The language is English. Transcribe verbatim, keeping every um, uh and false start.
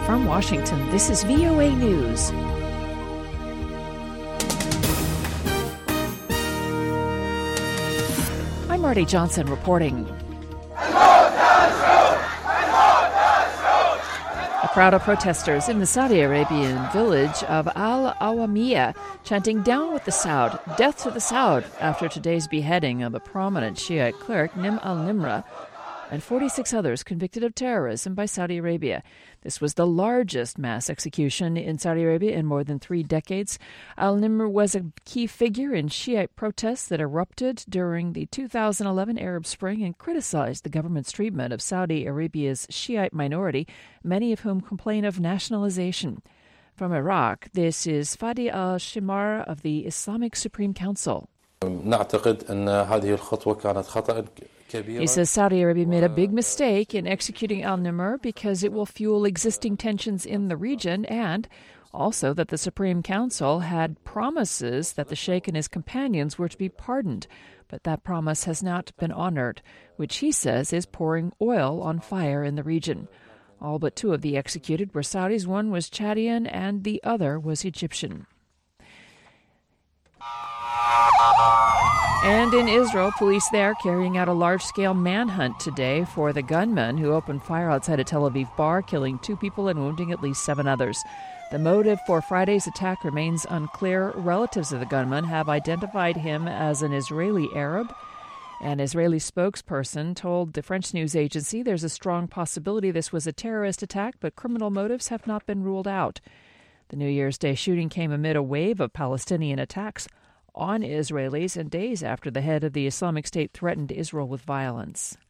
From Washington, this is V O A News. I'm Marty Johnson reporting. A crowd of protesters in the Saudi Arabian village of Al Awamiya chanting "Down with the Saud, death to the Saud," after today's beheading of a prominent Shiite cleric, Nim al-Nimr, and forty-six others convicted of terrorism by Saudi Arabia. This was the largest mass execution in Saudi Arabia in more than three decades. Al-Nimr was a key figure in Shiite protests that erupted during the two thousand eleven Arab Spring and criticized the government's treatment of Saudi Arabia's Shiite minority, many of whom complain of nationalization. From Iraq, this is Fadi al-Shimar of the Islamic Supreme Council. He says Saudi Arabia made a big mistake in executing al-Nimr because it will fuel existing tensions in the region, and also that the Supreme Council had promises that the Sheikh and his companions were to be pardoned, but that promise has not been honored, which he says is pouring oil on fire in the region. All but two of the executed were Saudis. One was Chadian and the other was Egyptian. And in Israel, police there carrying out a large-scale manhunt today for the gunman who opened fire outside a Tel Aviv bar, killing two people and wounding at least seven others. The motive for Friday's attack remains unclear. Relatives of the gunman have identified him as an Israeli Arab. An Israeli spokesperson told the French news agency there's a strong possibility this was a terrorist attack, but criminal motives have not been ruled out. The New Year's Day shooting came amid a wave of Palestinian attacks on Israelis and days after the head of the Islamic State threatened Israel with violence.